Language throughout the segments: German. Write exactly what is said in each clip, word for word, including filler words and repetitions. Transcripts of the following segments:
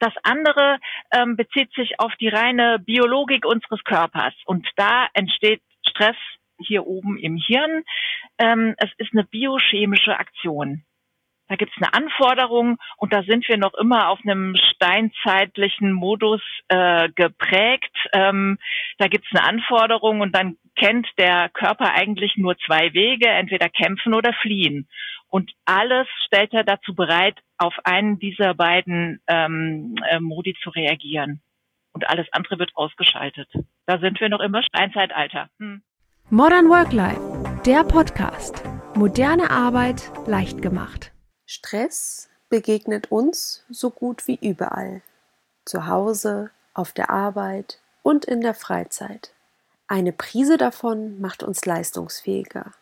Das andere ähm, bezieht sich auf die reine Biologik unseres Körpers. Und da entsteht Stress hier oben im Hirn. Ähm, es ist eine biochemische Aktion. Da gibt's eine Anforderung und da sind wir noch immer auf einem steinzeitlichen Modus äh, geprägt. Ähm, da gibt's eine Anforderung und dann kennt der Körper eigentlich nur zwei Wege, entweder kämpfen oder fliehen. Und alles stellt er dazu bereit, auf einen dieser beiden ähm, äh, Modi zu reagieren. Und alles andere wird ausgeschaltet. Da sind wir noch immer Steinzeitalter. Hm. Modern Work Life, der Podcast. Moderne Arbeit leicht gemacht. Stress begegnet uns so gut wie überall. Zu Hause, auf der Arbeit und in der Freizeit. Eine Prise davon macht uns leistungsfähiger.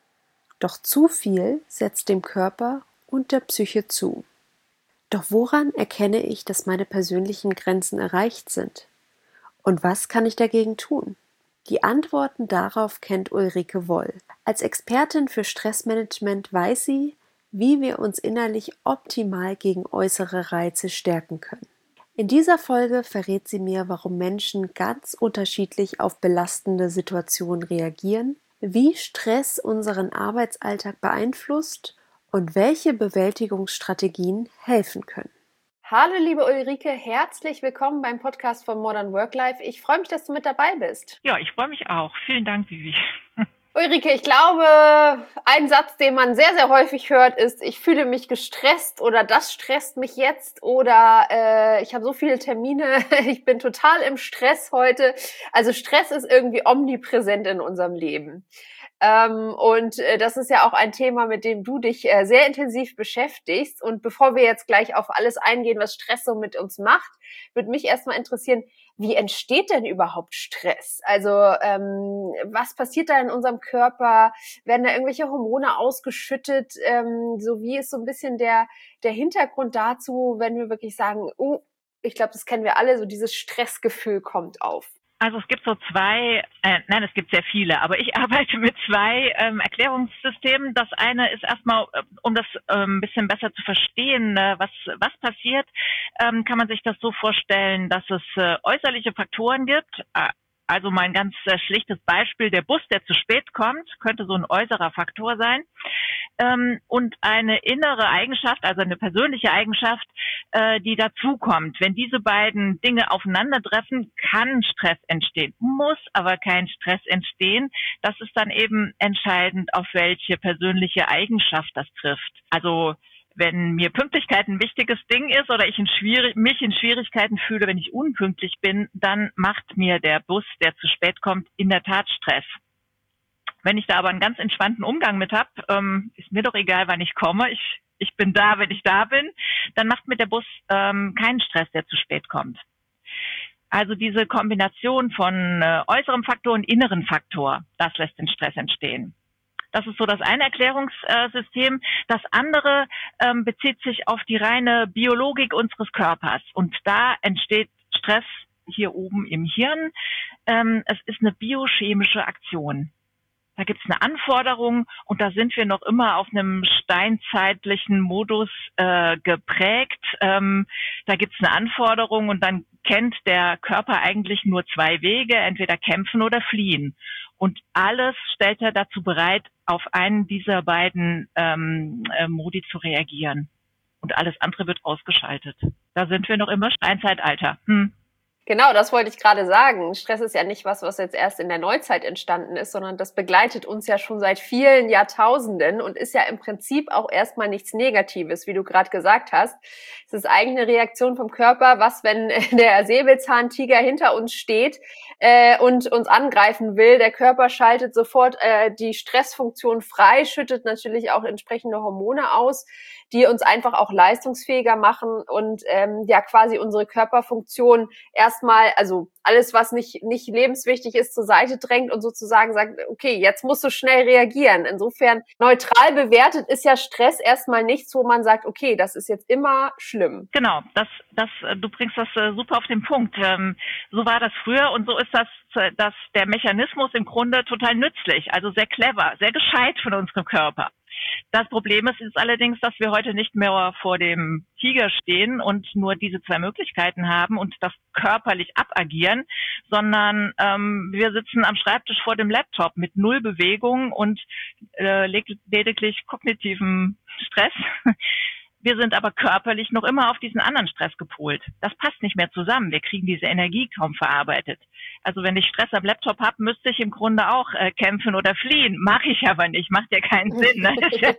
Doch zu viel setzt dem Körper und der Psyche zu. Doch woran erkenne ich, dass meine persönlichen Grenzen erreicht sind? Und was kann ich dagegen tun? Die Antworten darauf kennt Ulrike Woll. Als Expertin für Stressmanagement weiß sie, wie wir uns innerlich optimal gegen äußere Reize stärken können. In dieser Folge verrät sie mir, warum Menschen ganz unterschiedlich auf belastende Situationen reagieren, wie Stress unseren Arbeitsalltag beeinflusst und welche Bewältigungsstrategien helfen können. Hallo liebe Ulrike, herzlich willkommen beim Podcast von Modern Work Life. Ich freue mich, dass du mit dabei bist. Ja, ich freue mich auch. Vielen Dank, Vivi. Ulrike, ich glaube, ein Satz, den man sehr, sehr häufig hört, ist, ich fühle mich gestresst oder das stresst mich jetzt oder äh, ich habe so viele Termine, ich bin total im Stress heute. Also Stress ist irgendwie omnipräsent in unserem Leben. Ähm, und äh, das ist ja auch ein Thema, mit dem du dich äh, sehr intensiv beschäftigst. Und bevor wir jetzt gleich auf alles eingehen, was Stress so mit uns macht, würde mich erstmal interessieren, wie entsteht denn überhaupt Stress? Also ähm, was passiert da in unserem Körper? Werden da irgendwelche Hormone ausgeschüttet? Ähm, so wie ist so ein bisschen der der Hintergrund dazu, wenn wir wirklich sagen, oh, ich glaube, das kennen wir alle, so dieses Stressgefühl kommt auf. Also es gibt so zwei, äh, nein, es gibt sehr viele, aber ich arbeite mit zwei ähm, Erklärungssystemen. Das eine ist erstmal, äh, um das äh, ein bisschen besser zu verstehen, äh, was was passiert, ähm, kann man sich das so vorstellen, dass es äh, äußerliche Faktoren gibt. Äh, Also mal ein ganz äh, schlichtes Beispiel, der Bus, der zu spät kommt, könnte so ein äußerer Faktor sein. Ähm, und eine innere Eigenschaft, also eine persönliche Eigenschaft, äh, die dazukommt. Wenn diese beiden Dinge aufeinandertreffen, kann Stress entstehen, muss aber kein Stress entstehen. Das ist dann eben entscheidend, auf welche persönliche Eigenschaft das trifft. Also wenn mir Pünktlichkeit ein wichtiges Ding ist oder ich in schwierig, mich in Schwierigkeiten fühle, wenn ich unpünktlich bin, dann macht mir der Bus, der zu spät kommt, in der Tat Stress. Wenn ich da aber einen ganz entspannten Umgang mit habe, ähm, ist mir doch egal, wann ich komme, ich, ich bin da, wenn ich da bin, dann macht mir der Bus ähm, keinen Stress, der zu spät kommt. Also diese Kombination von äh, äußerem Faktor und inneren Faktor, das lässt den Stress entstehen. Das ist so das eine Erklärungssystem. Das andere ähm, bezieht sich auf die reine Biologik unseres Körpers. Und da entsteht Stress hier oben im Hirn. Ähm, es ist eine biochemische Aktion. Da gibt's eine Anforderung und da sind wir noch immer auf einem steinzeitlichen Modus äh, geprägt. Ähm, da gibt's eine Anforderung und dann kennt der Körper eigentlich nur zwei Wege, entweder kämpfen oder fliehen. Und alles stellt er dazu bereit, auf einen dieser beiden ähm, äh, Modi zu reagieren. Und alles andere wird ausgeschaltet. Da sind wir noch immer Steinzeitalter. Hm. Genau, das wollte ich gerade sagen. Stress ist ja nicht was, was jetzt erst in der Neuzeit entstanden ist, sondern das begleitet uns ja schon seit vielen Jahrtausenden und ist ja im Prinzip auch erstmal nichts Negatives, wie du gerade gesagt hast. Es ist eigentlich eine Reaktion vom Körper, was, wenn der Säbelzahntiger hinter uns steht äh, und uns angreifen will, der Körper schaltet sofort äh, die Stressfunktion frei, schüttet natürlich auch entsprechende Hormone aus, die uns einfach auch leistungsfähiger machen und ähm, ja quasi unsere Körperfunktion erstmal, also alles, was nicht nicht lebenswichtig ist, zur Seite drängt und sozusagen sagt, okay, jetzt musst du schnell reagieren. Insofern neutral bewertet ist ja Stress erstmal nichts, wo man sagt, okay, das ist jetzt immer schlimm. Genau, das, das, du bringst das äh, super auf den Punkt. Ähm, so war das früher und so ist das, dass der Mechanismus im Grunde total nützlich, also sehr clever, sehr gescheit von unserem Körper. Das Problem ist, ist allerdings, dass wir heute nicht mehr vor dem Tiger stehen und nur diese zwei Möglichkeiten haben und das körperlich abagieren, sondern ähm, wir sitzen am Schreibtisch vor dem Laptop mit null Bewegung und äh, lediglich kognitiven Stress. Wir sind aber körperlich noch immer auf diesen anderen Stress gepolt. Das passt nicht mehr zusammen. Wir kriegen diese Energie kaum verarbeitet. Also wenn ich Stress am Laptop habe, müsste ich im Grunde auch äh, kämpfen oder fliehen. Mache ich aber nicht. Macht ja keinen Sinn. Ne?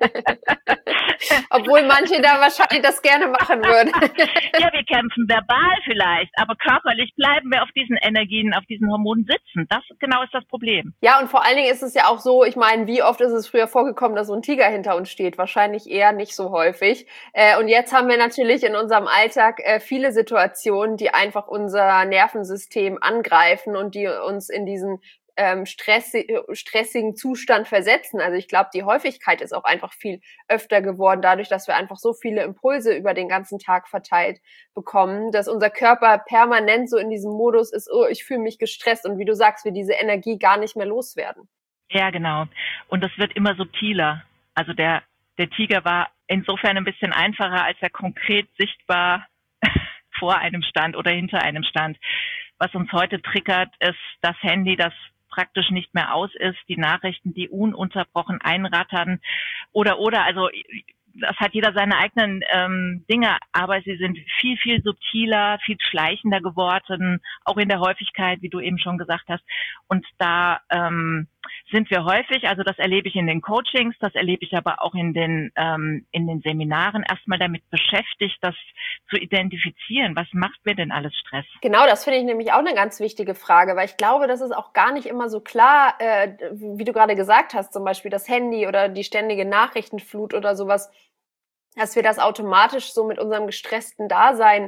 Obwohl manche da wahrscheinlich das gerne machen würden. Ja, wir kämpfen verbal vielleicht, aber körperlich bleiben wir auf diesen Energien, auf diesen Hormonen sitzen. Das genau ist das Problem. Ja, und vor allen Dingen ist es ja auch so, ich meine, wie oft ist es früher vorgekommen, dass so ein Tiger hinter uns steht? Wahrscheinlich eher nicht so häufig. Äh, und jetzt haben wir natürlich in unserem Alltag äh, viele Situationen, die einfach unser Nervensystem angreifen und die uns in diesen ähm, stressi- stressigen Zustand versetzen. Also ich glaube, die Häufigkeit ist auch einfach viel öfter geworden, dadurch, dass wir einfach so viele Impulse über den ganzen Tag verteilt bekommen, dass unser Körper permanent so in diesem Modus ist, oh, ich fühle mich gestresst und wie du sagst, wir diese Energie gar nicht mehr loswerden. Ja, genau. Und das wird immer subtiler. Also der Der Tiger war insofern ein bisschen einfacher, als er konkret sichtbar vor einem stand oder hinter einem stand. Was uns heute triggert, ist das Handy, das praktisch nicht mehr aus ist, die Nachrichten, die ununterbrochen einrattern oder, oder, also das hat jeder seine eigenen ähm, Dinge, aber sie sind viel, viel subtiler, viel schleichender geworden, auch in der Häufigkeit, wie du eben schon gesagt hast. Und da ähm, sind wir häufig, also das erlebe ich in den Coachings, das erlebe ich aber auch in den ähm, in den Seminaren, erstmal damit beschäftigt, das zu identifizieren. Was macht mir denn alles Stress? Genau, das finde ich nämlich auch eine ganz wichtige Frage, weil ich glaube, das ist auch gar nicht immer so klar, äh, wie du gerade gesagt hast, zum Beispiel das Handy oder die ständige Nachrichtenflut oder sowas, dass wir das automatisch so mit unserem gestressten Dasein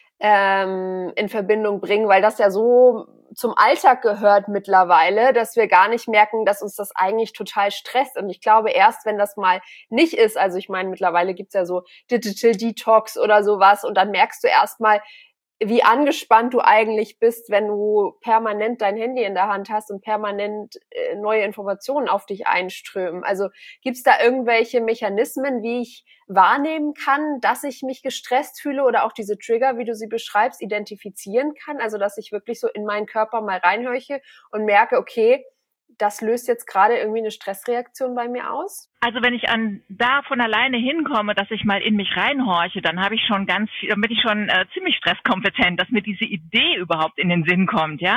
ähm, in Verbindung bringen, weil das ja so zum Alltag gehört mittlerweile, dass wir gar nicht merken, dass uns das eigentlich total stresst. Und ich glaube, erst wenn das mal nicht ist, also ich meine, mittlerweile gibt's ja so Digital Detox oder sowas und dann merkst du erst mal, wie angespannt du eigentlich bist, wenn du permanent dein Handy in der Hand hast und permanent äh, neue Informationen auf dich einströmen. Also gibt's da irgendwelche Mechanismen, wie ich wahrnehmen kann, dass ich mich gestresst fühle oder auch diese Trigger, wie du sie beschreibst, identifizieren kann? Also dass ich wirklich so in meinen Körper mal reinhorche und merke, okay, das löst jetzt gerade irgendwie eine Stressreaktion bei mir aus? Also wenn ich an da von alleine hinkomme, dass ich mal in mich reinhorche, dann habe ich schon ganz viel, dann bin ich schon äh, ziemlich stresskompetent, dass mir diese Idee überhaupt in den Sinn kommt, ja.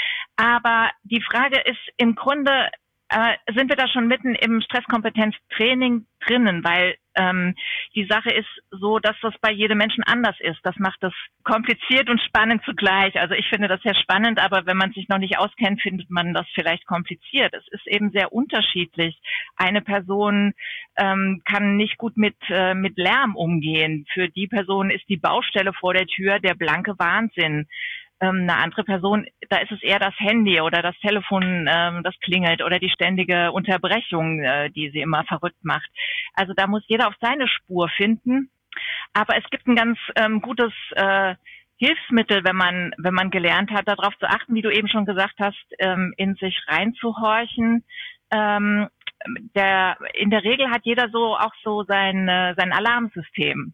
Aber die Frage ist im Grunde, äh, sind wir da schon mitten im Stresskompetenztraining drinnen, weil ähm, die Sache ist so, dass das bei jedem Menschen anders ist. Das macht das kompliziert und spannend zugleich. Also ich finde das sehr spannend, aber wenn man sich noch nicht auskennt, findet man das vielleicht kompliziert. Es ist eben sehr unterschiedlich. Eine Person ähm, kann nicht gut mit äh, mit Lärm umgehen. Für die Person ist die Baustelle vor der Tür der blanke Wahnsinn. Ähm, eine andere Person, da ist es eher das Handy oder das Telefon, ähm, das klingelt oder die ständige Unterbrechung, äh, die sie immer verrückt macht. Also da muss jeder auf seine Spur finden. Aber es gibt ein ganz ähm, gutes äh, Hilfsmittel, wenn man wenn man gelernt hat, darauf zu achten, wie du eben schon gesagt hast, ähm, in sich reinzuhorchen. Ähm, der in der Regel hat jeder so auch so sein äh, sein Alarmsystem.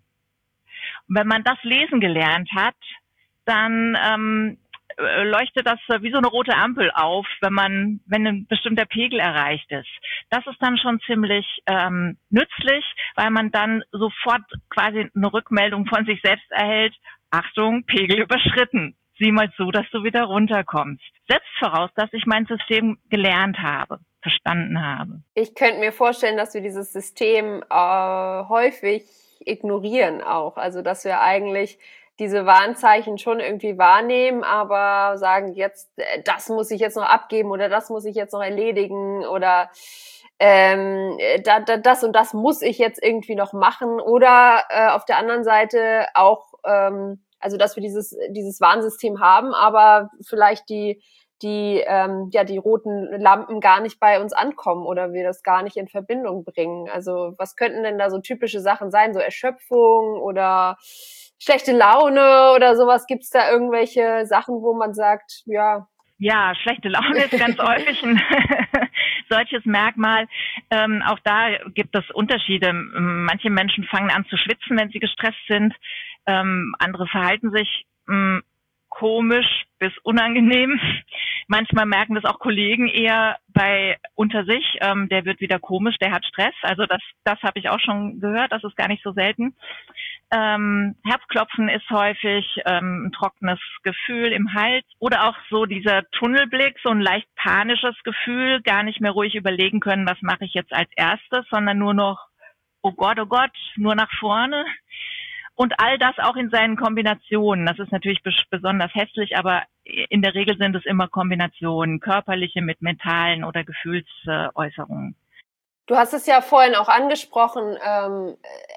Und wenn man das lesen gelernt hat, dann ähm, leuchtet das wie so eine rote Ampel auf, wenn man, wenn ein bestimmter Pegel erreicht ist. Das ist dann schon ziemlich ähm, nützlich, weil man dann sofort quasi eine Rückmeldung von sich selbst erhält. Achtung, Pegel überschritten. Sieh mal zu, dass du wieder runterkommst. Setzt voraus, dass ich mein System gelernt habe, verstanden habe. Ich könnte mir vorstellen, dass wir dieses System äh, häufig ignorieren auch. Also dass wir eigentlich diese Warnzeichen schon irgendwie wahrnehmen, aber sagen jetzt, das muss ich jetzt noch abgeben oder das muss ich jetzt noch erledigen oder ähm, da, da, das und das muss ich jetzt irgendwie noch machen oder äh, auf der anderen Seite auch, ähm, also dass wir dieses dieses Warnsystem haben, aber vielleicht die die ähm, ja die roten Lampen gar nicht bei uns ankommen oder wir das gar nicht in Verbindung bringen. Also was könnten denn da so typische Sachen sein, so Erschöpfung oder schlechte Laune oder sowas? Gibt's da irgendwelche Sachen, wo man sagt, ja... Ja, schlechte Laune ist ganz häufig ein, solches Merkmal. Ähm, auch da gibt es Unterschiede. Manche Menschen fangen an zu schwitzen, wenn sie gestresst sind. Ähm, andere verhalten sich mh, komisch bis unangenehm. Manchmal merken das auch Kollegen eher bei unter sich. Ähm, der wird wieder komisch, der hat Stress. Also das, das habe ich auch schon gehört. Das ist gar nicht so selten. Ähm, Herzklopfen ist häufig, ähm, ein trockenes Gefühl im Hals oder auch so dieser Tunnelblick, so ein leicht panisches Gefühl, gar nicht mehr ruhig überlegen können, was mache ich jetzt als erstes, sondern nur noch, oh Gott, oh Gott, nur nach vorne. Und all das auch in seinen Kombinationen. Das ist natürlich bes- besonders hässlich, aber in der Regel sind es immer Kombinationen, körperliche mit mentalen oder Gefühlsäußerungen. Du hast es ja vorhin auch angesprochen, ähm,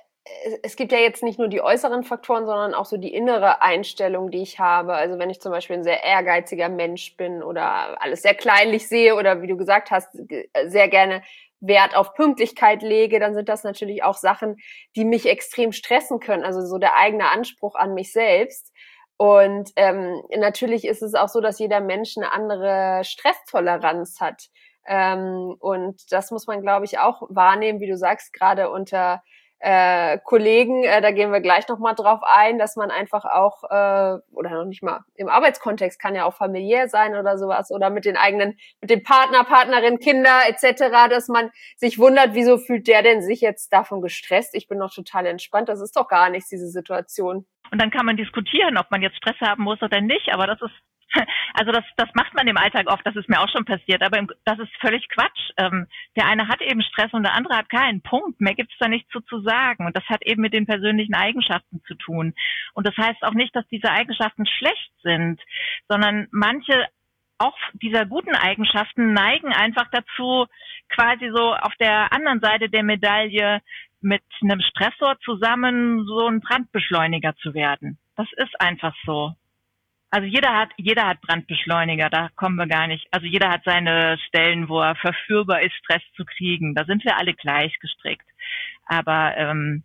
es gibt ja jetzt nicht nur die äußeren Faktoren, sondern auch so die innere Einstellung, die ich habe. Also wenn ich zum Beispiel ein sehr ehrgeiziger Mensch bin oder alles sehr kleinlich sehe oder wie du gesagt hast, sehr gerne Wert auf Pünktlichkeit lege, dann sind das natürlich auch Sachen, die mich extrem stressen können. Also so der eigene Anspruch an mich selbst. Und ähm, natürlich ist es auch so, dass jeder Mensch eine andere Stresstoleranz hat. Ähm, und das muss man, glaube ich, auch wahrnehmen, wie du sagst, gerade unter äh, Kollegen, äh, da gehen wir gleich nochmal drauf ein, dass man einfach auch, äh, oder noch nicht mal, im Arbeitskontext kann ja auch familiär sein oder sowas, oder mit den eigenen, mit dem Partner, Partnerin, Kinder et cetera, dass man sich wundert, wieso fühlt der denn sich jetzt davon gestresst? Ich bin doch total entspannt, das ist doch gar nichts, diese Situation. Und dann kann man diskutieren, ob man jetzt Stress haben muss oder nicht, aber das ist Also das, das macht man im Alltag oft, das ist mir auch schon passiert, aber im, das ist völlig Quatsch. Ähm, der eine hat eben Stress und der andere hat keinen. Punkt. Mehr gibt's da nicht zu, zu sagen. Und das hat eben mit den persönlichen Eigenschaften zu tun. Und das heißt auch nicht, dass diese Eigenschaften schlecht sind, sondern manche auch dieser guten Eigenschaften neigen einfach dazu, quasi so auf der anderen Seite der Medaille mit einem Stressor zusammen so ein Brandbeschleuniger zu werden. Das ist einfach so. Also jeder hat, jeder hat Brandbeschleuniger, da kommen wir gar nicht. Also jeder hat seine Stellen, wo er verführbar ist, Stress zu kriegen. Da sind wir alle gleich gestrickt. Aber ähm,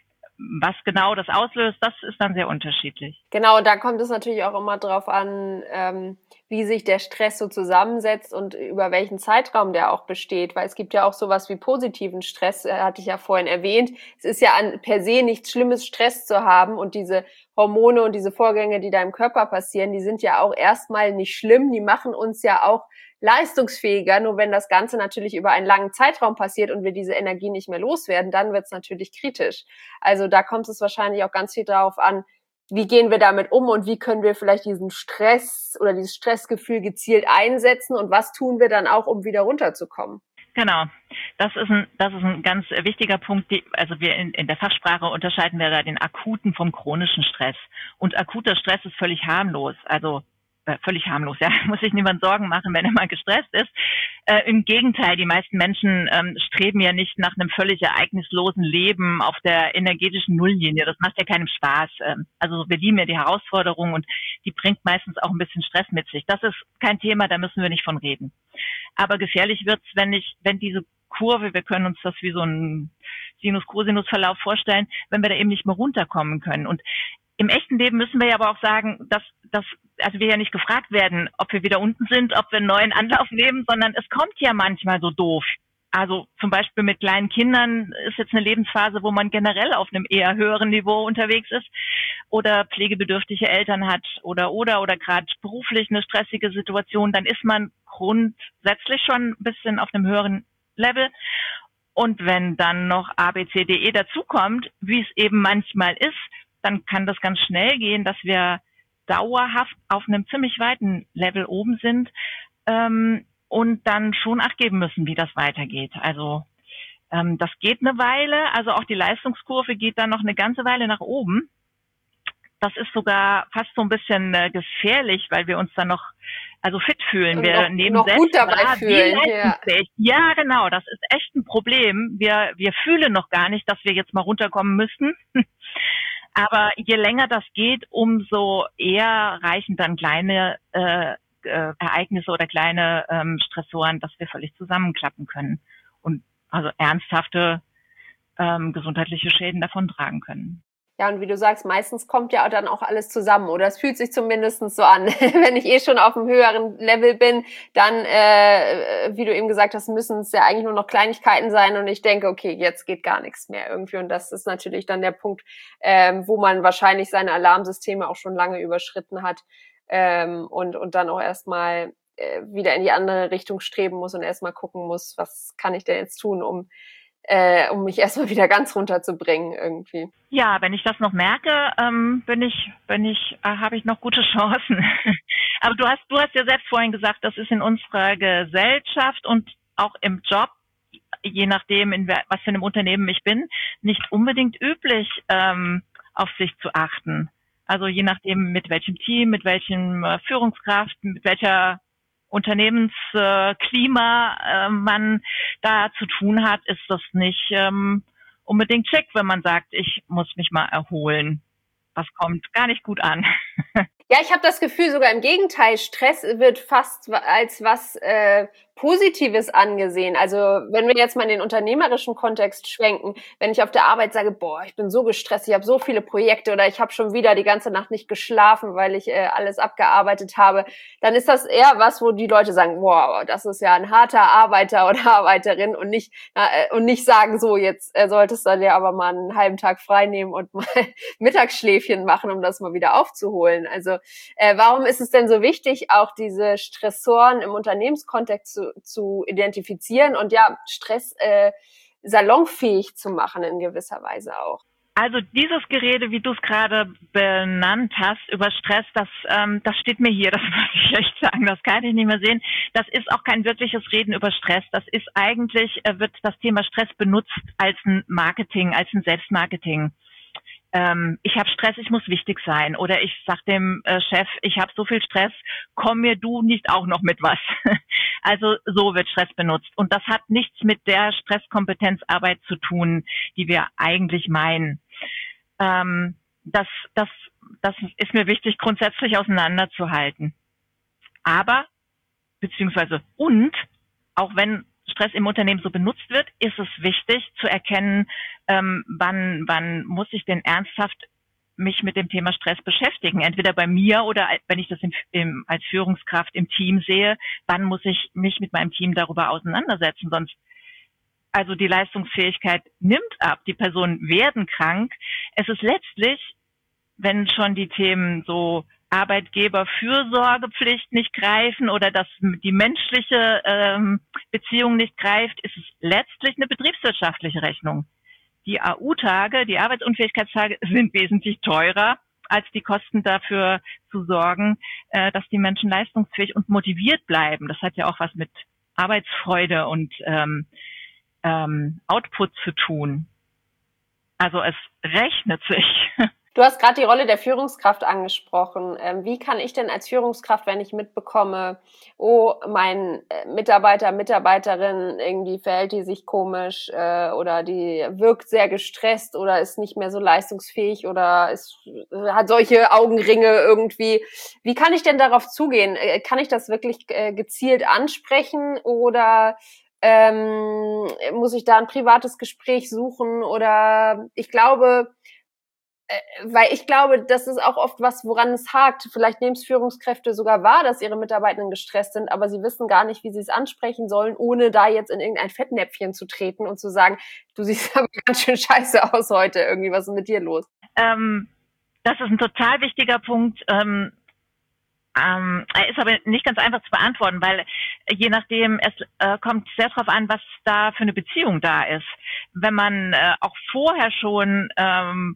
was genau das auslöst, das ist dann sehr unterschiedlich. Genau, da kommt es natürlich auch immer drauf an, ähm, wie sich der Stress so zusammensetzt und über welchen Zeitraum der auch besteht, weil es gibt ja auch sowas wie positiven Stress, äh, hatte ich ja vorhin erwähnt. Es ist ja an, per se nichts Schlimmes, Stress zu haben, und diese Hormone und diese Vorgänge, die da im Körper passieren, die sind ja auch erstmal nicht schlimm, die machen uns ja auch leistungsfähiger, nur wenn das Ganze natürlich über einen langen Zeitraum passiert und wir diese Energie nicht mehr loswerden, dann wird es natürlich kritisch. Also da kommt es wahrscheinlich auch ganz viel darauf an, wie gehen wir damit um und wie können wir vielleicht diesen Stress oder dieses Stressgefühl gezielt einsetzen und was tun wir dann auch, um wieder runterzukommen. Genau, das ist ein, das ist ein ganz wichtiger Punkt. Die, also wir in, in der Fachsprache unterscheiden wir da den akuten vom chronischen Stress. Und akuter Stress ist völlig harmlos, also äh, völlig harmlos, ja, muss sich niemand Sorgen machen, wenn er mal gestresst ist. Äh, Im Gegenteil, die meisten Menschen ähm, streben ja nicht nach einem völlig ereignislosen Leben auf der energetischen Nulllinie. Das macht ja keinem Spaß. Ähm, also wir lieben ja die Herausforderung und die bringt meistens auch ein bisschen Stress mit sich. Das ist kein Thema, da müssen wir nicht von reden. Aber gefährlich wird's, wenn ich, wenn diese Kurve, wir können uns das wie so ein Sinus-Cosinus-Verlauf vorstellen, wenn wir da eben nicht mehr runterkommen können. Und im echten Leben müssen wir ja aber auch sagen, dass, dass also wir ja nicht gefragt werden, ob wir wieder unten sind, ob wir einen neuen Anlauf nehmen, sondern es kommt ja manchmal so doof. Also zum Beispiel mit kleinen Kindern ist jetzt eine Lebensphase, wo man generell auf einem eher höheren Niveau unterwegs ist oder pflegebedürftige Eltern hat oder oder oder gerade beruflich eine stressige Situation, dann ist man grundsätzlich schon ein bisschen auf einem höheren Level. Und wenn dann noch A, B, C, D, E dazukommt, wie es eben manchmal ist, dann kann das ganz schnell gehen, dass wir dauerhaft auf einem ziemlich weiten Level oben sind ähm, und dann schon Acht geben müssen, wie das weitergeht. Also ähm, das geht eine Weile, also auch die Leistungskurve geht dann noch eine ganze Weile nach oben. Das ist sogar fast so ein bisschen äh, gefährlich, weil wir uns dann noch also fit fühlen. Und wir noch, nehmen noch selbst gut dabei wahr, fühlen. wie Ja. leistungsfähig. Ja, genau, das ist echt ein Problem. Wir wir fühlen noch gar nicht, dass wir jetzt mal runterkommen müssten. Aber je länger das geht, umso eher reichen dann kleine äh, äh, Ereignisse oder kleine ähm, Stressoren, dass wir völlig zusammenklappen können und also ernsthafte ähm, gesundheitliche Schäden davontragen können. Ja, und wie du sagst, meistens kommt ja dann auch alles zusammen oder es fühlt sich zumindest so an. Wenn ich eh schon auf einem höheren Level bin, dann, äh, wie du eben gesagt hast, müssen es ja eigentlich nur noch Kleinigkeiten sein und ich denke, okay, jetzt geht gar nichts mehr irgendwie und das ist natürlich dann der Punkt, ähm, wo man wahrscheinlich seine Alarmsysteme auch schon lange überschritten hat ähm, und, und dann auch erstmal äh, wieder in die andere Richtung streben muss und erstmal gucken muss, was kann ich denn jetzt tun, um Äh, um mich erstmal wieder ganz runterzubringen irgendwie. Ja, wenn ich das noch merke, ähm, bin ich, bin ich, äh, habe ich noch gute Chancen. Aber du hast, du hast ja selbst vorhin gesagt, das ist in unserer Gesellschaft und auch im Job, je nachdem, in wer, was für einem Unternehmen ich bin, nicht unbedingt üblich, ähm, auf sich zu achten. Also je nachdem, mit welchem Team, mit welchem äh, Führungskraft, mit welcher Unternehmensklima äh, man da zu tun hat, ist das nicht ähm, unbedingt schick, wenn man sagt, ich muss mich mal erholen. Das kommt gar nicht gut an. Ja, ich habe das Gefühl, sogar im Gegenteil, Stress wird fast als was äh, Positives angesehen. Also wenn wir jetzt mal in den unternehmerischen Kontext schwenken, wenn ich auf der Arbeit sage, boah, ich bin so gestresst, ich habe so viele Projekte oder ich habe schon wieder die ganze Nacht nicht geschlafen, weil ich äh, alles abgearbeitet habe, dann ist das eher was, wo die Leute sagen, wow, das ist ja ein harter Arbeiter oder Arbeiterin und nicht äh, und nicht sagen, so jetzt äh, solltest du dir aber mal einen halben Tag frei nehmen und mal Mittagsschläfchen machen, um das mal wieder aufzuholen. Also äh, warum ist es denn so wichtig, auch diese Stressoren im Unternehmenskontext zu zu identifizieren und ja, Stress äh, salonfähig zu machen in gewisser Weise auch. Also dieses Gerede, wie du es gerade benannt hast, über Stress, das ähm, das steht mir hier, das muss ich echt sagen, das kann ich nicht mehr sehen. Das ist auch kein wirkliches Reden über Stress. Das ist eigentlich, äh, wird das Thema Stress benutzt als ein Marketing, als ein Selbstmarketing. Ähm, ich habe Stress, ich muss wichtig sein. Oder ich sag dem äh, Chef, ich habe so viel Stress, komm mir du nicht auch noch mit was. Also so wird Stress benutzt. Und das hat nichts mit der Stresskompetenzarbeit zu tun, die wir eigentlich meinen. Ähm, das, das, das ist mir wichtig, grundsätzlich auseinanderzuhalten. Aber, beziehungsweise und, auch wenn Stress im Unternehmen so benutzt wird, ist es wichtig zu erkennen, ähm, wann, wann muss ich denn ernsthaft mich mit dem Thema Stress beschäftigen. Entweder bei mir oder wenn ich das im, im, als Führungskraft im Team sehe, wann muss ich mich mit meinem Team darüber auseinandersetzen. Sonst, also die Leistungsfähigkeit nimmt ab, die Personen werden krank. Es ist letztlich, wenn schon die Themen so Arbeitgeberfürsorgepflicht nicht greifen oder dass die menschliche ähm, Beziehung nicht greift, ist es letztlich eine betriebswirtschaftliche Rechnung. Die A U-Tage, die Arbeitsunfähigkeitstage sind wesentlich teurer, als die Kosten dafür zu sorgen, äh, dass die Menschen leistungsfähig und motiviert bleiben. Das hat ja auch was mit Arbeitsfreude und ähm, ähm, Output zu tun. Also es rechnet sich. Du hast gerade die Rolle der Führungskraft angesprochen. Wie kann ich denn als Führungskraft, wenn ich mitbekomme, oh, mein Mitarbeiter, Mitarbeiterin, irgendwie verhält die sich komisch äh, oder die wirkt sehr gestresst oder ist nicht mehr so leistungsfähig oder ist, hat solche Augenringe irgendwie. Wie kann ich denn darauf zugehen? Kann ich das wirklich äh, gezielt ansprechen oder ähm, muss ich da ein privates Gespräch suchen? Oder ich glaube, weil ich glaube, das ist auch oft was, woran es hakt. Vielleicht nehmen es Führungskräfte sogar wahr, dass ihre Mitarbeitenden gestresst sind, aber sie wissen gar nicht, wie sie es ansprechen sollen, ohne da jetzt in irgendein Fettnäpfchen zu treten und zu sagen, du siehst aber ganz schön scheiße aus heute, irgendwie, was ist mit dir los? Ähm, das ist ein total wichtiger Punkt. Ähm, ähm, er ist aber nicht ganz einfach zu beantworten, weil je nachdem, es äh, kommt sehr darauf an, was da für eine Beziehung da ist. Wenn man äh, auch vorher schon ähm,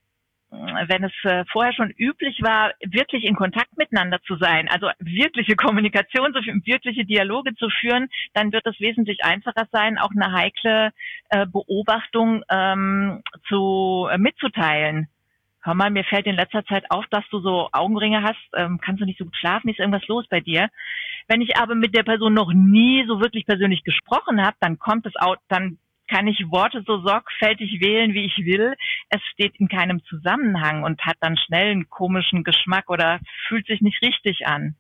wenn es äh, vorher schon üblich war, wirklich in Kontakt miteinander zu sein, also wirkliche Kommunikation, so wirkliche Dialoge zu führen, dann wird es wesentlich einfacher sein, auch eine heikle äh, Beobachtung ähm, zu äh, mitzuteilen. Hör mal, mir fällt in letzter Zeit auf, dass du so Augenringe hast, ähm, kannst du nicht so gut schlafen, ist irgendwas los bei dir? Wenn ich aber mit der Person noch nie so wirklich persönlich gesprochen habe, dann kommt es auch, dann kann ich Worte so sorgfältig wählen, wie ich will. Es steht in keinem Zusammenhang und hat dann schnell einen komischen Geschmack oder fühlt sich nicht richtig an.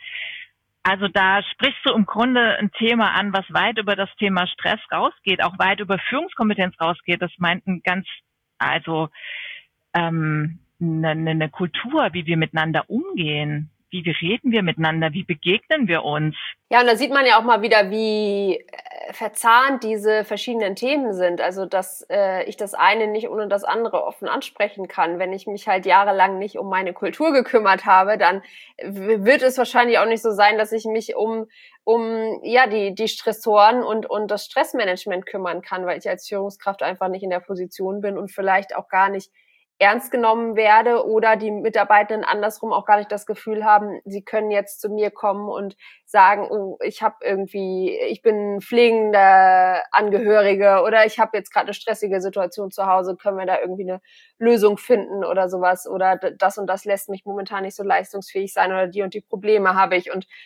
Also da sprichst du im Grunde ein Thema an, was weit über das Thema Stress rausgeht, auch weit über Führungskompetenz rausgeht. Das meint ein ganz, also ähm, eine, eine Kultur, wie wir miteinander umgehen. Wie reden wir miteinander? Wie begegnen wir uns? Ja, und da sieht man ja auch mal wieder, wie äh, verzahnt diese verschiedenen Themen sind. Also, dass äh, ich das eine nicht ohne das andere offen ansprechen kann. Wenn ich mich halt jahrelang nicht um meine Kultur gekümmert habe, dann w- wird es wahrscheinlich auch nicht so sein, dass ich mich um um ja die die Stressoren und und das Stressmanagement kümmern kann, weil ich als Führungskraft einfach nicht in der Position bin und vielleicht auch gar nicht ernst genommen werde oder die Mitarbeitenden andersrum auch gar nicht das Gefühl haben, sie können jetzt zu mir kommen und sagen, oh, ich habe irgendwie, ich bin pflegender Angehörige oder ich habe jetzt gerade eine stressige Situation zu Hause, können wir da irgendwie eine Lösung finden oder sowas oder das und das lässt mich momentan nicht so leistungsfähig sein oder die und die Probleme habe ich. Und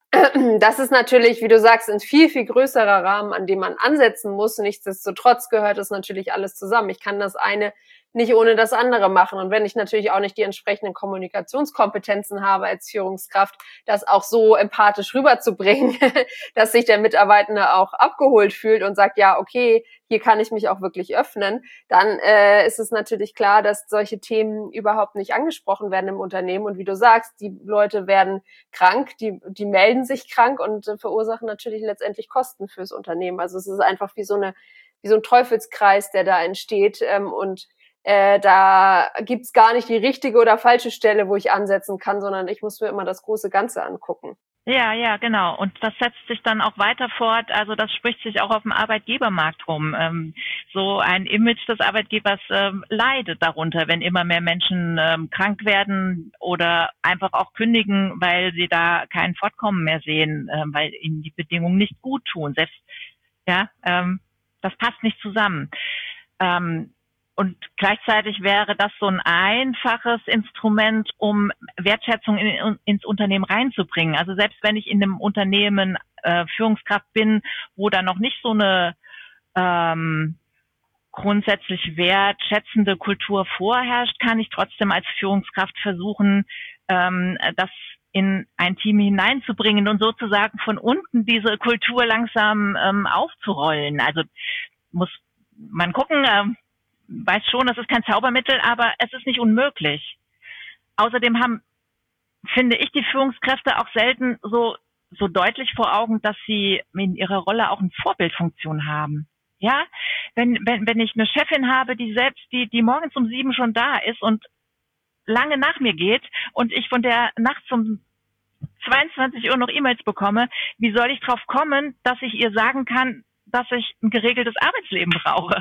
das ist natürlich, wie du sagst, ein viel, viel größerer Rahmen, an dem man ansetzen muss. Nichtsdestotrotz gehört das natürlich alles zusammen. Ich kann das eine nicht ohne das andere machen. Und wenn ich natürlich auch nicht die entsprechenden Kommunikationskompetenzen habe als Führungskraft, das auch so empathisch rüberzubringen, dass sich der Mitarbeitende auch abgeholt fühlt und sagt, ja, okay, hier kann ich mich auch wirklich öffnen, dann äh, ist es natürlich klar, dass solche Themen überhaupt nicht angesprochen werden im Unternehmen. Und wie du sagst, die Leute werden krank, die, die melden sich krank und äh, verursachen natürlich letztendlich Kosten fürs Unternehmen. Also es ist einfach wie so eine, wie so ein Teufelskreis, der da entsteht, ähm, und Äh, da gibt's gar nicht die richtige oder falsche Stelle, wo ich ansetzen kann, sondern ich muss mir immer das große Ganze angucken. Ja, ja, genau. Und das setzt sich dann auch weiter fort. Also das spricht sich auch auf dem Arbeitgebermarkt rum. Ähm, so ein Image des Arbeitgebers ähm, leidet darunter, wenn immer mehr Menschen ähm, krank werden oder einfach auch kündigen, weil sie da kein Fortkommen mehr sehen, ähm, weil ihnen die Bedingungen nicht gut tun. Selbst, ja, ähm, das passt nicht zusammen. Ähm, Und gleichzeitig wäre das so ein einfaches Instrument, um Wertschätzung in, ins Unternehmen reinzubringen. Also selbst wenn ich in einem Unternehmen äh, Führungskraft bin, wo da noch nicht so eine ähm, grundsätzlich wertschätzende Kultur vorherrscht, kann ich trotzdem als Führungskraft versuchen, ähm, das in ein Team hineinzubringen und sozusagen von unten diese Kultur langsam ähm, aufzurollen. Also muss man gucken, ähm, weiß schon, das ist kein Zaubermittel, aber es ist nicht unmöglich. Außerdem haben, finde ich, die Führungskräfte auch selten so so deutlich vor Augen, dass sie in ihrer Rolle auch eine Vorbildfunktion haben. Ja, wenn wenn wenn ich eine Chefin habe, die selbst die die morgens um sieben schon da ist und lange nach mir geht und ich von der nachts um zweiundzwanzig Uhr noch E-Mails bekomme, wie soll ich drauf kommen, dass ich ihr sagen kann, dass ich ein geregeltes Arbeitsleben brauche?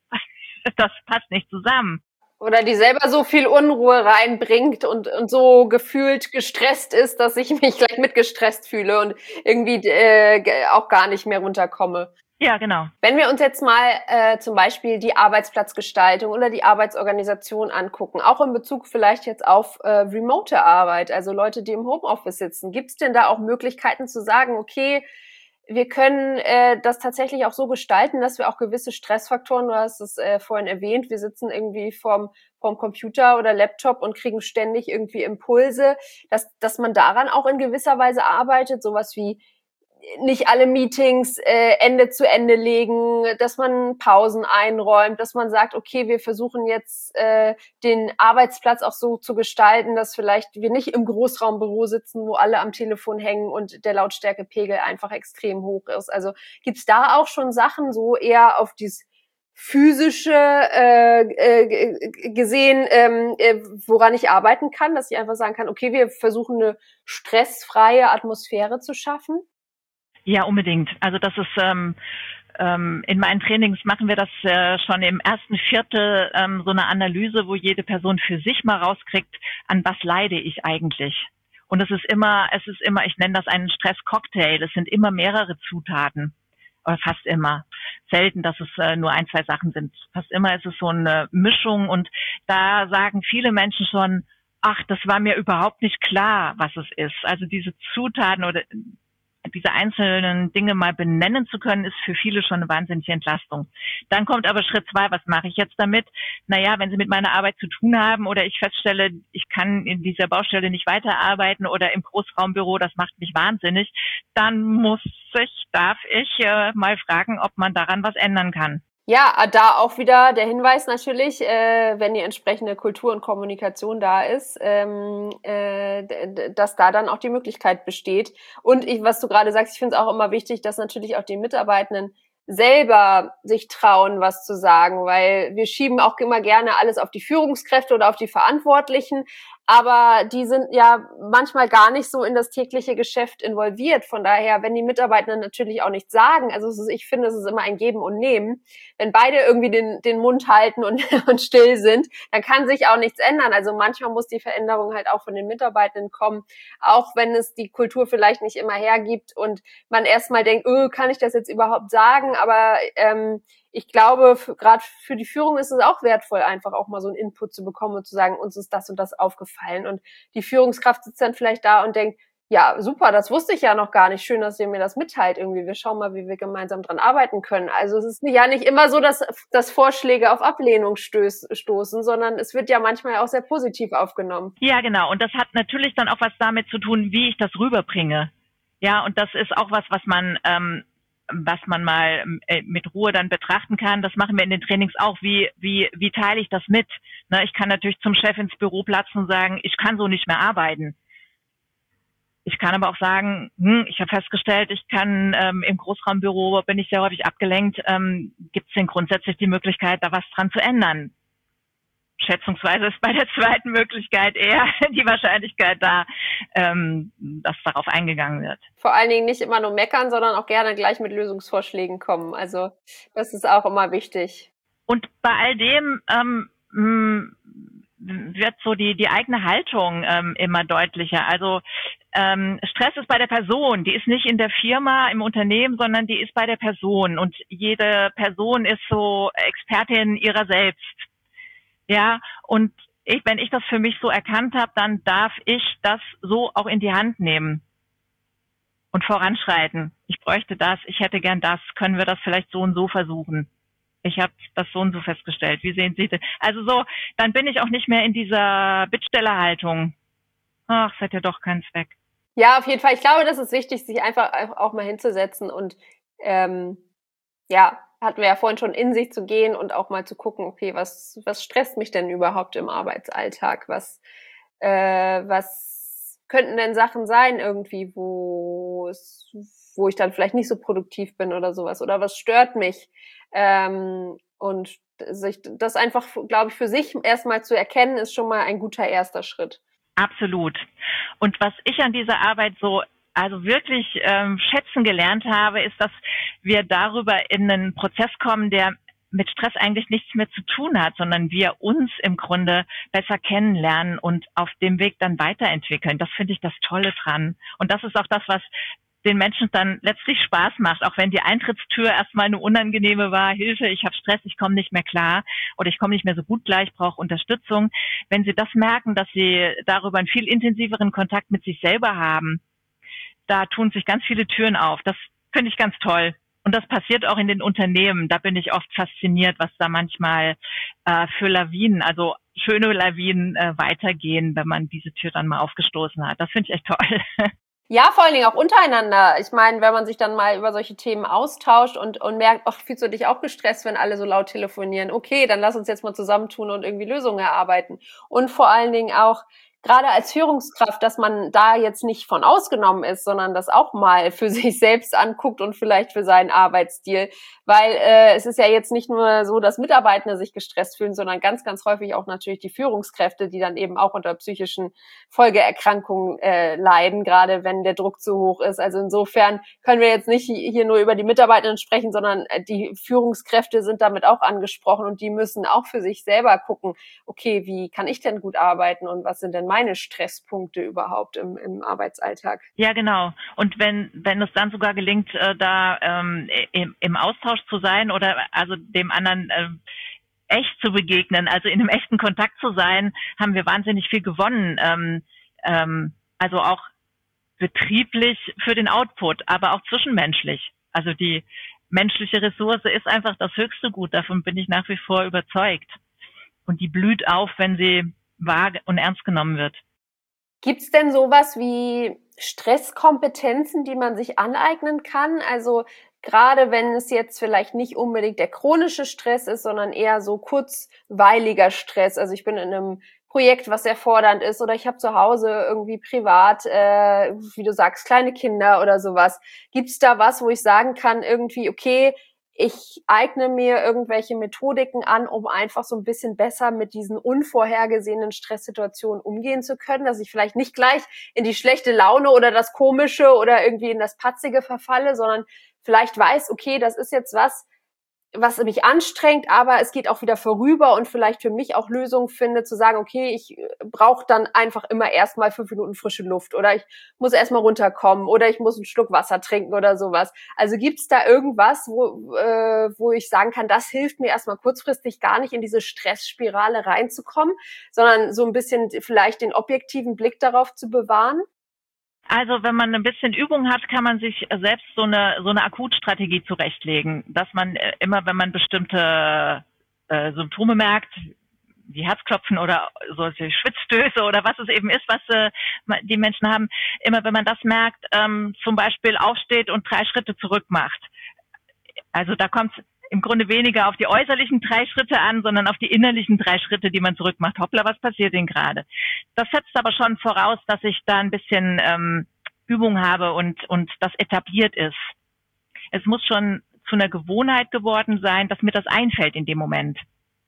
Das passt nicht zusammen. Oder die selber so viel Unruhe reinbringt und, und so gefühlt gestresst ist, dass ich mich gleich mitgestresst fühle und irgendwie äh, auch gar nicht mehr runterkomme. Ja, genau. Wenn wir uns jetzt mal äh, zum Beispiel die Arbeitsplatzgestaltung oder die Arbeitsorganisation angucken, auch in Bezug vielleicht jetzt auf äh, remote Arbeit, also Leute, die im Homeoffice sitzen, gibt es denn da auch Möglichkeiten zu sagen, okay, wir können äh, das tatsächlich auch so gestalten, dass wir auch gewisse Stressfaktoren, du hast es äh, vorhin erwähnt, wir sitzen irgendwie vorm, vorm Computer oder Laptop und kriegen ständig irgendwie Impulse, dass, dass man daran auch in gewisser Weise arbeitet, sowas wie nicht alle Meetings äh, Ende zu Ende legen, dass man Pausen einräumt, dass man sagt, okay, wir versuchen jetzt äh, den Arbeitsplatz auch so zu gestalten, dass vielleicht wir nicht im Großraumbüro sitzen, wo alle am Telefon hängen und der Lautstärkepegel einfach extrem hoch ist. Also gibt's da auch schon Sachen so eher auf dieses physische äh, äh, gesehen, ähm, äh, woran ich arbeiten kann, dass ich einfach sagen kann, okay, wir versuchen eine stressfreie Atmosphäre zu schaffen? Ja, unbedingt. Also das ist ähm, ähm, in meinen Trainings machen wir das äh, schon im ersten Viertel, ähm, so eine Analyse, wo jede Person für sich mal rauskriegt, an was leide ich eigentlich. Und es ist immer, es ist immer, ich nenne das einen Stresscocktail. Es sind immer mehrere Zutaten, oder fast immer. Selten, dass es äh, nur ein, zwei Sachen sind. Fast immer ist es so eine Mischung und da sagen viele Menschen schon, ach, das war mir überhaupt nicht klar, was es ist. Also diese Zutaten oder diese einzelnen Dinge mal benennen zu können, ist für viele schon eine wahnsinnige Entlastung. Dann kommt aber Schritt zwei, was mache ich jetzt damit? Naja, wenn Sie mit meiner Arbeit zu tun haben oder ich feststelle, ich kann in dieser Baustelle nicht weiterarbeiten oder im Großraumbüro, das macht mich wahnsinnig, dann muss ich, darf ich äh, mal fragen, ob man daran was ändern kann. Ja, da auch wieder der Hinweis natürlich, äh, wenn die entsprechende Kultur und Kommunikation da ist, ähm, äh, d- dass da dann auch die Möglichkeit besteht. Und ich, was du gerade sagst, ich finde es auch immer wichtig, dass natürlich auch die Mitarbeitenden selber sich trauen, was zu sagen, weil wir schieben auch immer gerne alles auf die Führungskräfte oder auf die Verantwortlichen, aber die sind ja manchmal gar nicht so in das tägliche Geschäft involviert. Von daher, wenn die Mitarbeitenden natürlich auch nichts sagen, also es ist, ich finde, es ist immer ein Geben und Nehmen. Wenn beide irgendwie den, den Mund halten und, und still sind, dann kann sich auch nichts ändern. Also manchmal muss die Veränderung halt auch von den Mitarbeitenden kommen, auch wenn es die Kultur vielleicht nicht immer hergibt und man erstmal denkt, öh, kann ich das jetzt überhaupt sagen? Aber ähm, ich glaube, gerade für die Führung ist es auch wertvoll, einfach auch mal so einen Input zu bekommen und zu sagen, uns ist das und das aufgefallen. Und die Führungskraft sitzt dann vielleicht da und denkt, ja, super, das wusste ich ja noch gar nicht. Schön, dass ihr mir das mitteilt irgendwie. Wir schauen mal, wie wir gemeinsam dran arbeiten können. Also es ist ja nicht immer so, dass, dass Vorschläge auf Ablehnung stöß, stoßen, sondern es wird ja manchmal auch sehr positiv aufgenommen. Ja, genau. Und das hat natürlich dann auch was damit zu tun, wie ich das rüberbringe. Ja, und das ist auch was, was man, ähm, was man mal äh, mit Ruhe dann betrachten kann. Das machen wir in den Trainings auch. Wie, wie, wie teile ich das mit? Ne, ich kann natürlich zum Chef ins Büro platzen und sagen, ich kann so nicht mehr arbeiten. Ich kann aber auch sagen, hm, ich habe festgestellt, ich kann ähm, im Großraumbüro, bin ich sehr häufig abgelenkt, ähm, gibt es denn grundsätzlich die Möglichkeit, da was dran zu ändern? Schätzungsweise ist bei der zweiten Möglichkeit eher die Wahrscheinlichkeit da, ähm, dass darauf eingegangen wird. Vor allen Dingen nicht immer nur meckern, sondern auch gerne gleich mit Lösungsvorschlägen kommen. Also das ist auch immer wichtig. Und bei all dem ähm, mh, wird so die die eigene Haltung ähm, immer deutlicher. Also ähm, Stress ist bei der Person, die ist nicht in der Firma, im Unternehmen, sondern die ist bei der Person. Und jede Person ist so Expertin ihrer selbst. Ja, und ich, wenn ich das für mich so erkannt habe, dann darf ich das so auch in die Hand nehmen und voranschreiten. Ich bräuchte das, ich hätte gern das, können wir das vielleicht so und so versuchen. Ich habe das so und so festgestellt. Wie sehen Sie das? Also so, dann bin ich auch nicht mehr in dieser Bittstellerhaltung. Ach, es hat ja doch keinen Zweck. Ja, auf jeden Fall. Ich glaube, das ist wichtig, sich einfach auch mal hinzusetzen und ähm, ja, hatten wir ja vorhin schon, in sich zu gehen und auch mal zu gucken, okay, was was stresst mich denn überhaupt im Arbeitsalltag? Was äh, was könnten denn Sachen sein irgendwie, wo es, wo ich dann vielleicht nicht so produktiv bin oder sowas? Oder was stört mich? Ähm, und sich das einfach, glaube ich, für sich erstmal zu erkennen, ist schon mal ein guter erster Schritt. Absolut. Und was ich an dieser Arbeit so also wirklich ähm, schätzen gelernt habe, ist, dass wir darüber in einen Prozess kommen, der mit Stress eigentlich nichts mehr zu tun hat, sondern wir uns im Grunde besser kennenlernen und auf dem Weg dann weiterentwickeln. Das finde ich das Tolle dran. Und das ist auch das, was den Menschen dann letztlich Spaß macht, auch wenn die Eintrittstür erstmal eine unangenehme war, Hilfe, ich habe Stress, ich komme nicht mehr klar oder ich komme nicht mehr so gut klar, ich brauche Unterstützung. Wenn sie das merken, dass sie darüber einen viel intensiveren Kontakt mit sich selber haben, da tun sich ganz viele Türen auf. Das finde ich ganz toll. Und das passiert auch in den Unternehmen. Da bin ich oft fasziniert, was da manchmal äh, für Lawinen, also schöne Lawinen äh, weitergehen, wenn man diese Tür dann mal aufgestoßen hat. Das finde ich echt toll. Ja, vor allen Dingen auch untereinander. Ich meine, wenn man sich dann mal über solche Themen austauscht und, und merkt, ach, fühlst du dich auch gestresst, wenn alle so laut telefonieren? Okay, dann lass uns jetzt mal zusammentun und irgendwie Lösungen erarbeiten. Und vor allen Dingen auch, gerade als Führungskraft, dass man da jetzt nicht von ausgenommen ist, sondern das auch mal für sich selbst anguckt und vielleicht für seinen Arbeitsstil. Weil äh, es ist ja jetzt nicht nur so, dass Mitarbeitende sich gestresst fühlen, sondern ganz, ganz häufig auch natürlich die Führungskräfte, die dann eben auch unter psychischen Folgeerkrankungen äh, leiden, gerade wenn der Druck zu hoch ist. Also insofern können wir jetzt nicht hier nur über die Mitarbeitenden sprechen, sondern die Führungskräfte sind damit auch angesprochen und die müssen auch für sich selber gucken, okay, wie kann ich denn gut arbeiten und was sind denn meine Stresspunkte überhaupt im, im Arbeitsalltag? Ja, genau. Und wenn wenn es dann sogar gelingt, äh, da ähm, im, im Austausch zu sein oder also dem anderen äh, echt zu begegnen, also in einem echten Kontakt zu sein, haben wir wahnsinnig viel gewonnen. Ähm, ähm, also auch betrieblich für den Output, aber auch zwischenmenschlich. Also die menschliche Ressource ist einfach das höchste Gut. Davon bin ich nach wie vor überzeugt. Und die blüht auf, wenn sie wahr und ernst genommen wird. Gibt's denn sowas wie Stresskompetenzen, die man sich aneignen kann? Also gerade wenn es jetzt vielleicht nicht unbedingt der chronische Stress ist, sondern eher so kurzweiliger Stress. Also ich bin in einem Projekt, was sehr fordernd ist, oder ich habe zu Hause irgendwie privat, äh, wie du sagst, kleine Kinder oder sowas. Gibt es da was, wo ich sagen kann, irgendwie, okay, ich eigne mir irgendwelche Methodiken an, um einfach so ein bisschen besser mit diesen unvorhergesehenen Stresssituationen umgehen zu können, dass ich vielleicht nicht gleich in die schlechte Laune oder das Komische oder irgendwie in das Patzige verfalle, sondern vielleicht weiß, okay, das ist jetzt was, was mich anstrengt, aber es geht auch wieder vorüber und vielleicht für mich auch Lösungen finde, zu sagen, okay, ich brauche dann einfach immer erstmal fünf Minuten frische Luft oder ich muss erstmal runterkommen oder ich muss einen Schluck Wasser trinken oder sowas. Also gibt's da irgendwas, wo äh, wo ich sagen kann, das hilft mir erstmal kurzfristig gar nicht in diese Stressspirale reinzukommen, sondern so ein bisschen vielleicht den objektiven Blick darauf zu bewahren? Also wenn man ein bisschen Übung hat, kann man sich selbst so eine so eine Akutstrategie zurechtlegen, dass man immer, wenn man bestimmte äh, Symptome merkt, wie Herzklopfen oder solche Schwitzstöße oder was es eben ist, was äh, die Menschen haben, immer wenn man das merkt, ähm, zum Beispiel aufsteht und drei Schritte zurück macht. Also da kommt es im Grunde weniger auf die äußerlichen drei Schritte an, sondern auf die innerlichen drei Schritte, die man zurück macht. Hoppla, was passiert denn gerade? Das setzt aber schon voraus, dass ich da ein bisschen ähm, Übung habe und und das etabliert ist. Es muss schon zu einer Gewohnheit geworden sein, dass mir das einfällt in dem Moment.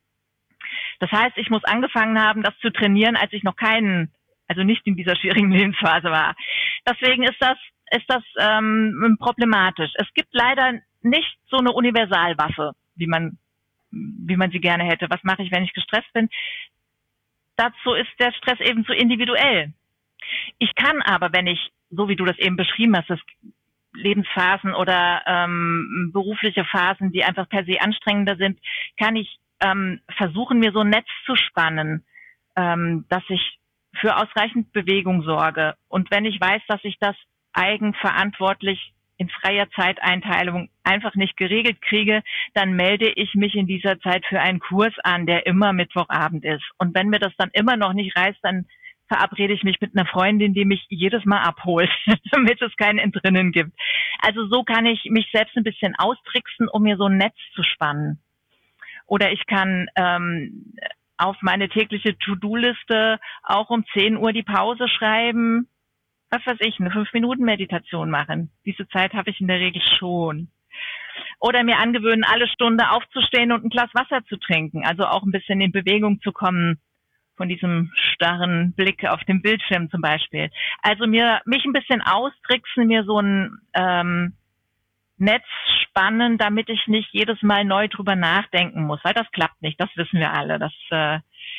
Das heißt, ich muss angefangen haben, das zu trainieren, als ich noch keinen, also nicht in dieser schwierigen Lebensphase war. Deswegen ist das ist das ähm, problematisch. Es gibt leider nicht so eine Universalwaffe, wie man wie man sie gerne hätte. Was mache ich, wenn ich gestresst bin? Dazu ist der Stress eben zu individuell. Ich kann aber, wenn ich, so wie du das eben beschrieben hast, das Lebensphasen oder ähm, berufliche Phasen, die einfach per se anstrengender sind, kann ich ähm, versuchen, mir so ein Netz zu spannen, ähm, dass ich für ausreichend Bewegung sorge. Und wenn ich weiß, dass ich das eigenverantwortlich in freier Zeiteinteilung einfach nicht geregelt kriege, dann melde ich mich in dieser Zeit für einen Kurs an, der immer Mittwochabend ist. Und wenn mir das dann immer noch nicht reißt, dann verabrede ich mich mit einer Freundin, die mich jedes Mal abholt, damit es kein Entrinnen gibt. Also so kann ich mich selbst ein bisschen austricksen, um mir so ein Netz zu spannen. Oder ich kann ähm, auf meine tägliche To-Do-Liste auch um zehn Uhr die Pause schreiben, was weiß ich, eine fünf Minuten Meditation machen. Diese Zeit habe ich in der Regel schon. Oder mir angewöhnen, alle Stunde aufzustehen und ein Glas Wasser zu trinken. Also auch ein bisschen in Bewegung zu kommen von diesem starren Blick auf den Bildschirm zum Beispiel. Also mir mich ein bisschen austricksen, mir so ein ähm, Netz spannen, damit ich nicht jedes Mal neu drüber nachdenken muss. Weil das klappt nicht, das wissen wir alle. Das äh,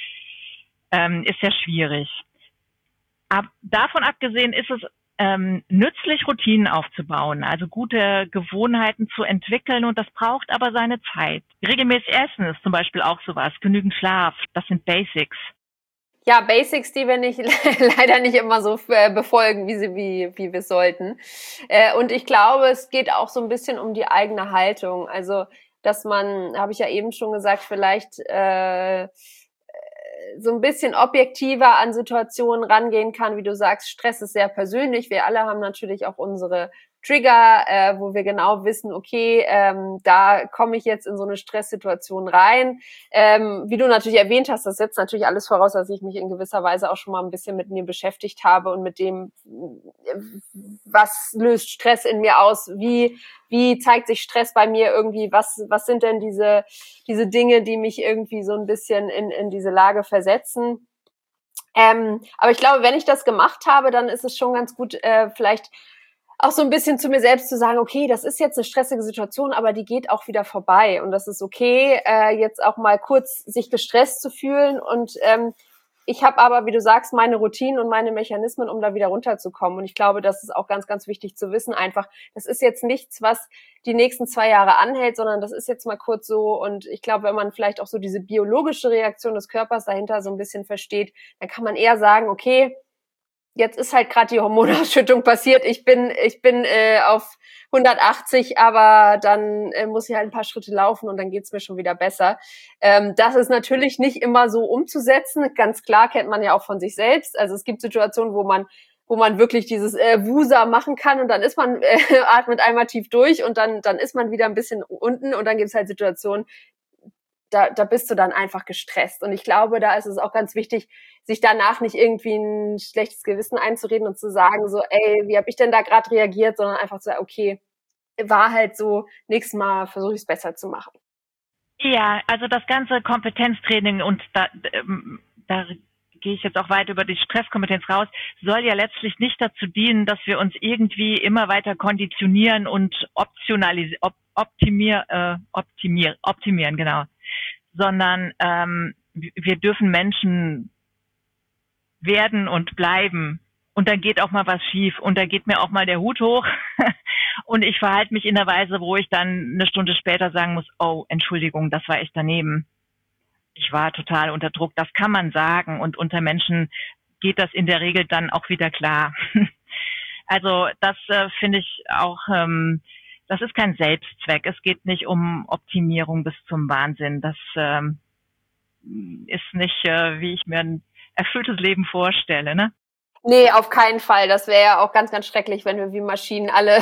ähm, ist ja schwierig. Ab, davon abgesehen ist es ähm, nützlich, Routinen aufzubauen, also gute Gewohnheiten zu entwickeln, und das braucht aber seine Zeit. Regelmäßig essen ist zum Beispiel auch sowas, genügend Schlaf, das sind Basics. Ja, Basics, die wir nicht leider nicht immer so äh, befolgen, wie sie wie wie wir sollten. Äh, und ich glaube, es geht auch so ein bisschen um die eigene Haltung. Also, dass man, habe ich ja eben schon gesagt, vielleicht äh, so ein bisschen objektiver an Situationen rangehen kann. Wie du sagst, Stress ist sehr persönlich. Wir alle haben natürlich auch unsere Trigger, äh, wo wir genau wissen, okay, ähm, da komme ich jetzt in so eine Stresssituation rein. Ähm, wie du natürlich erwähnt hast, das setzt natürlich alles voraus, dass ich mich in gewisser Weise auch schon mal ein bisschen mit mir beschäftigt habe und mit dem, was löst Stress in mir aus, wie wie zeigt sich Stress bei mir irgendwie, was was sind denn diese diese Dinge, die mich irgendwie so ein bisschen in in diese Lage versetzen. Ähm, aber ich glaube, wenn ich das gemacht habe, dann ist es schon ganz gut, äh, vielleicht auch so ein bisschen zu mir selbst zu sagen, okay, das ist jetzt eine stressige Situation, aber die geht auch wieder vorbei, und das ist okay, äh, jetzt auch mal kurz sich gestresst zu fühlen, und ähm, ich habe aber, wie du sagst, meine Routinen und meine Mechanismen, um da wieder runterzukommen, und ich glaube, das ist auch ganz, ganz wichtig zu wissen, einfach, das ist jetzt nichts, was die nächsten zwei Jahre anhält, sondern das ist jetzt mal kurz so, und ich glaube, wenn man vielleicht auch so diese biologische Reaktion des Körpers dahinter so ein bisschen versteht, dann kann man eher sagen, okay, jetzt ist halt gerade die Hormonausschüttung passiert, ich bin ich bin äh, auf hundertachtzig, aber dann äh, muss ich halt ein paar Schritte laufen und dann geht's mir schon wieder besser. Ähm, das ist natürlich nicht immer so umzusetzen, ganz klar, kennt man ja auch von sich selbst. Also es gibt Situationen, wo man wo man wirklich dieses äh, Wusa machen kann und dann ist man, äh, atmet einmal tief durch und dann dann ist man wieder ein bisschen unten und dann gibt es halt Situationen, da, da bist du dann einfach gestresst. Und ich glaube, da ist es auch ganz wichtig, sich danach nicht irgendwie ein schlechtes Gewissen einzureden und zu sagen so, ey, wie habe ich denn da gerade reagiert, sondern einfach zu sagen, okay, war halt so, nächstes Mal versuche ich es besser zu machen. Ja, also das ganze Kompetenztraining und da, da gehe ich jetzt auch weit über die Stresskompetenz raus, soll ja letztlich nicht dazu dienen, dass wir uns irgendwie immer weiter konditionieren und optionalisieren, op, optimier, äh, optimier, optimieren, genau, sondern ähm, wir dürfen Menschen werden und bleiben. Und dann geht auch mal was schief und da geht mir auch mal der Hut hoch und ich verhalte mich in der Weise, wo ich dann eine Stunde später sagen muss, oh, Entschuldigung, das war echt daneben. Ich war total unter Druck. Das kann man sagen und unter Menschen geht das in der Regel dann auch wieder klar. Also das äh, finde ich auch, ähm, das ist kein Selbstzweck. Es geht nicht um Optimierung bis zum Wahnsinn. Das ähm, ist nicht, äh, wie ich mir ein erfülltes Leben vorstelle, ne? Nee, auf keinen Fall. Das wäre ja auch ganz, ganz schrecklich, wenn wir wie Maschinen alle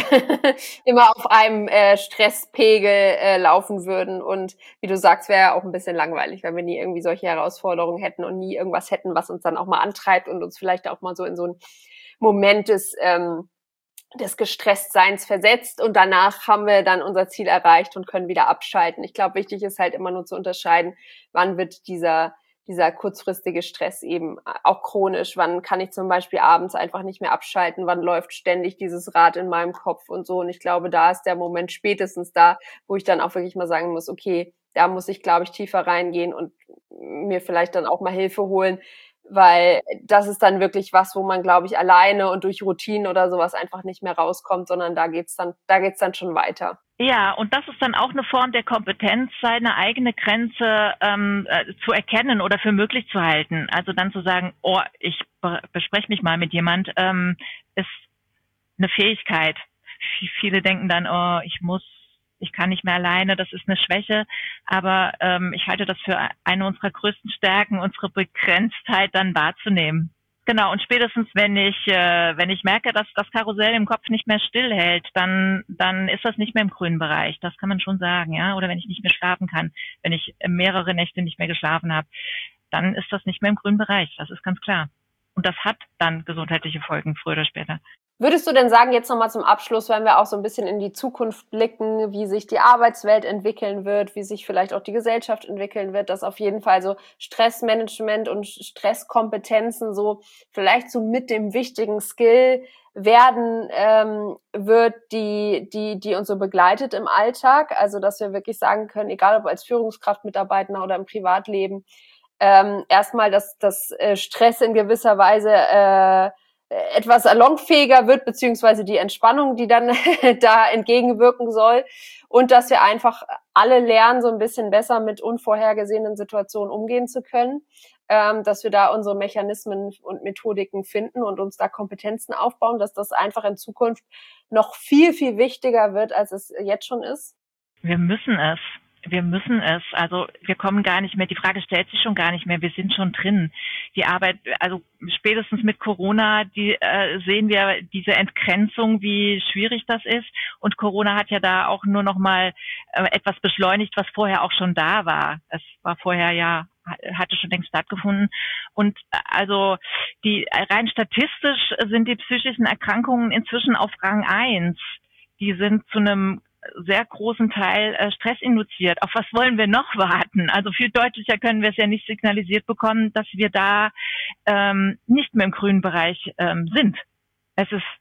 immer auf einem äh, Stresspegel äh, laufen würden. Und wie du sagst, wäre ja auch ein bisschen langweilig, wenn wir nie irgendwie solche Herausforderungen hätten und nie irgendwas hätten, was uns dann auch mal antreibt und uns vielleicht auch mal so in so einen Moment des, ähm, des Gestresstseins versetzt. Und danach haben wir dann unser Ziel erreicht und können wieder abschalten. Ich glaube, wichtig ist halt immer nur zu unterscheiden, wann wird dieser dieser kurzfristige Stress eben auch chronisch. Wann kann ich zum Beispiel abends einfach nicht mehr abschalten? Wann läuft ständig dieses Rad in meinem Kopf und so? Und ich glaube, da ist der Moment spätestens da, wo ich dann auch wirklich mal sagen muss, okay, da muss ich, glaube ich, tiefer reingehen und mir vielleicht dann auch mal Hilfe holen, weil das ist dann wirklich was, wo man, glaube ich, alleine und durch Routinen oder sowas einfach nicht mehr rauskommt, sondern da geht's dann, da geht's dann schon weiter. Ja, und das ist dann auch eine Form der Kompetenz, seine eigene Grenze ähm, äh, zu erkennen oder für möglich zu halten. Also dann zu sagen, oh, ich be- bespreche mich mal mit jemand, ähm, ist eine Fähigkeit. V- viele denken dann, oh, ich muss, ich kann nicht mehr alleine, das ist eine Schwäche. Aber ähm, ich halte das für eine unserer größten Stärken, unsere Begrenztheit dann wahrzunehmen. Genau, und spätestens, wenn ich äh, wenn ich merke, dass das Karussell im Kopf nicht mehr stillhält, dann dann ist das nicht mehr im grünen Bereich. Das kann man schon sagen, ja. Oder wenn ich nicht mehr schlafen kann, wenn ich mehrere Nächte nicht mehr geschlafen habe, dann ist das nicht mehr im grünen Bereich. Das ist ganz klar. Und das hat dann gesundheitliche Folgen, früher oder später. Würdest du denn sagen, jetzt nochmal zum Abschluss, wenn wir auch so ein bisschen in die Zukunft blicken, wie sich die Arbeitswelt entwickeln wird, wie sich vielleicht auch die Gesellschaft entwickeln wird, dass auf jeden Fall so Stressmanagement und Stresskompetenzen so vielleicht so mit dem wichtigen Skill werden ähm, wird, die die die uns so begleitet im Alltag, also dass wir wirklich sagen können, egal ob als Führungskraft, Mitarbeiter oder im Privatleben, ähm, erstmal, dass dass äh, Stress in gewisser Weise äh, etwas salonfähiger wird, beziehungsweise die Entspannung, die dann da entgegenwirken soll, und dass wir einfach alle lernen, so ein bisschen besser mit unvorhergesehenen Situationen umgehen zu können, ähm, dass wir da unsere Mechanismen und Methodiken finden und uns da Kompetenzen aufbauen, dass das einfach in Zukunft noch viel, viel wichtiger wird, als es jetzt schon ist? Wir müssen es. Wir müssen es, also wir kommen gar nicht mehr, die Frage stellt sich schon gar nicht mehr, wir sind schon drin. Die Arbeit, also spätestens mit Corona, die äh, sehen wir diese Entgrenzung, wie schwierig das ist, und Corona hat ja da auch nur noch mal äh, etwas beschleunigt, was vorher auch schon da war. Es war vorher ja, hatte schon längst stattgefunden, und also die rein statistisch sind die psychischen Erkrankungen inzwischen auf Rang eins. Die sind zu einem sehr großen Teil äh, Stress induziert. Auf was wollen wir noch warten? Also viel deutlicher können wir es ja nicht signalisiert bekommen, dass wir da ähm, nicht mehr im grünen Bereich ähm, sind. Es ist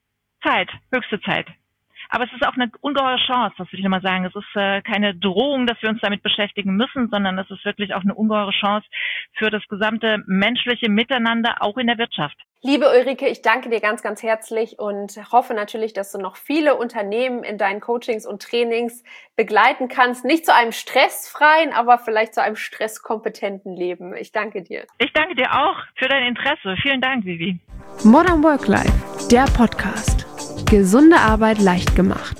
Zeit, höchste Zeit. Aber es ist auch eine ungeheure Chance, das will ich nochmal sagen. Es ist äh, keine Drohung, dass wir uns damit beschäftigen müssen, sondern es ist wirklich auch eine ungeheure Chance für das gesamte menschliche Miteinander, auch in der Wirtschaft. Liebe Ulrike, ich danke dir ganz, ganz herzlich und hoffe natürlich, dass du noch viele Unternehmen in deinen Coachings und Trainings begleiten kannst. Nicht zu einem stressfreien, aber vielleicht zu einem stresskompetenten Leben. Ich danke dir. Ich danke dir auch für dein Interesse. Vielen Dank, Vivi. Modern Work Life, der Podcast. Gesunde Arbeit leicht gemacht.